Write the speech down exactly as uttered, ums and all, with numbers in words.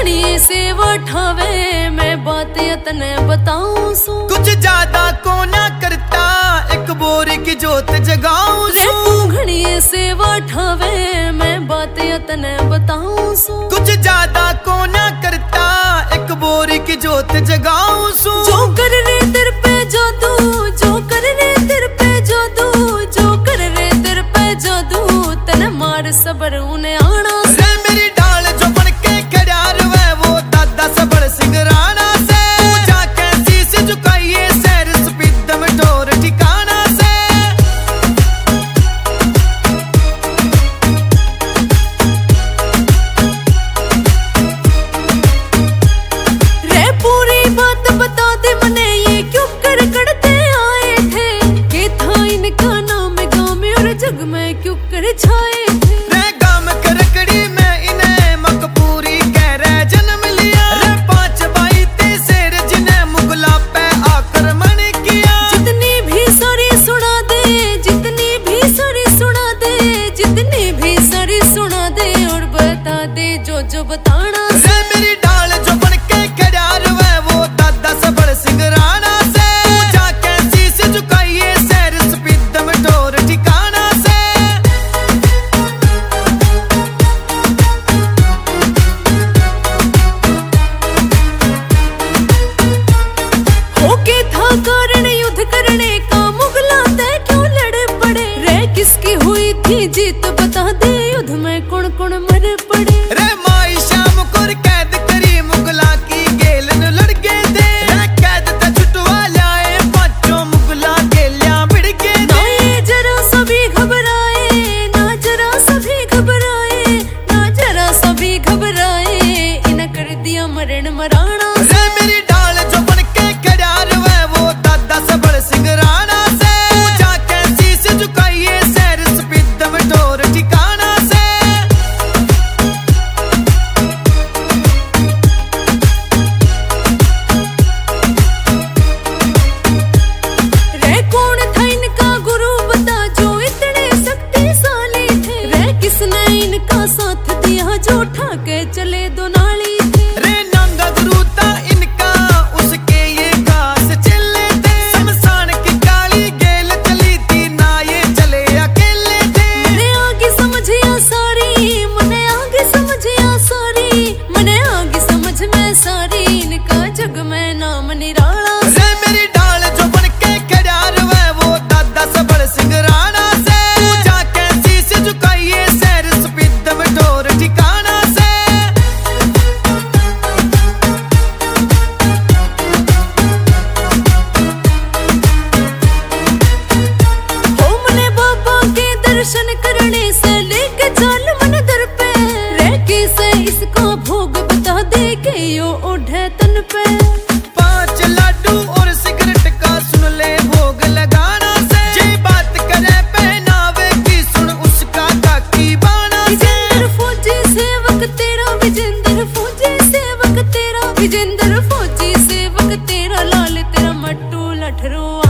घड़ी से वठावे मैं बात तने बताऊं सू। कुछ ज्यादा को ना करता एक बोर की जोत जगाऊं सू। तू घड़ी से वठावे मैं बात तने बताऊं सू। कुछ ज्यादा को ना करता एक बोर की जोत जगाऊं सू। जो कर रे तेरे पे जादू, जो कर रे तेरे पे जादू, जो कर रे तेरे पे जादू, तने मार सबर उन्हें आना से। मेरी डाल जो बन के खड़ा रवे वो दादा सबर सिंह राणा से। पूजा कैसी से झुकाइए सैर सुपिद में ठोर ठिकाना से। रे पूरी बात बता दे मने ये क्यों कर करते आए थे। के था इनका नाम गाँव में और जग में क्यों कर छाए थे। रे गाम करकड़ी में इन्हें मकपूरी कह रहे जन्म लिया। रे पांच भाई ते शेर जिन्हें मुगला पे आक्रमण किया। जितनी भी सारी सुना दे, जितनी भी सारी सुना दे, जितनी भी सारी सुना दे और बता दे जो जो बताना से। मेरी डाल जो बन के खड़ा रवे वो दादा सबर सिंह राणा से। पूजा कैसी से झुकाइए सैर सुपिद में ठोर ठिकाना से। होके था कारण युद्ध करने का मुगला ते क्यों लड़े पड़े। रे किसकी हुई थी जीत बता दे युद्ध में कौन कौन मर पड़े। रे माई शाम को कैद करी मुगला की गेल न लड़के थे। रे कैद ते छुटवा लाए पांचों मुगला गेलियां भिड़ के ना ये जरा सभी घबराए, ना जरा सभी घबराए, ना जरा सभी घबराए, इन्हें कर दिया मरण मराना से। रे मेरी डाल जो बन के खड़ा रवे वो दादा सबर सिंह राणा से। पूजा कैसी से झुकाइए सैर सुपिद में ठोर ठिकाना से। रे कौन था इनका गुरु बता जो इतने शक्तिशाली थे। रे किसने इनका साथ दिया जो उठा के चले दो नाली थे। रे नांगा गुरु था इनका उसके ये खास चले थे। शमशान की काली गेल चली थी ना ये चले अकेले थे। मने आगे समझिया सारी, मने आगे समझिया सारी, मने आगे समझ में सारी, इनका जग में नाम निराला से। रे मेरी डाल जो बन के खड़ा रवे वो दादा सबर सिंह राणा से। पूजा कैसी से झुकाइए सैर सुपिद में ठोर ठिकाना से। हो मने बाबा के दर्शन करने से लेके चल मन दर पे। रे कैसे इसका भोग बता दे के यो ओढ़े तन पे। पांच लाडू और सिगरेट का सुन ले भोग लगाना से। ये बात करे पहनावे की सुन उसका काकी बाना से। विजेंद्र फौजी सेवक तेरा, विजेंद्र फौजी सेवक तेरा, विजेंद्र फौजी सेवक तेरा, लाल तेरा मट्टू लठरू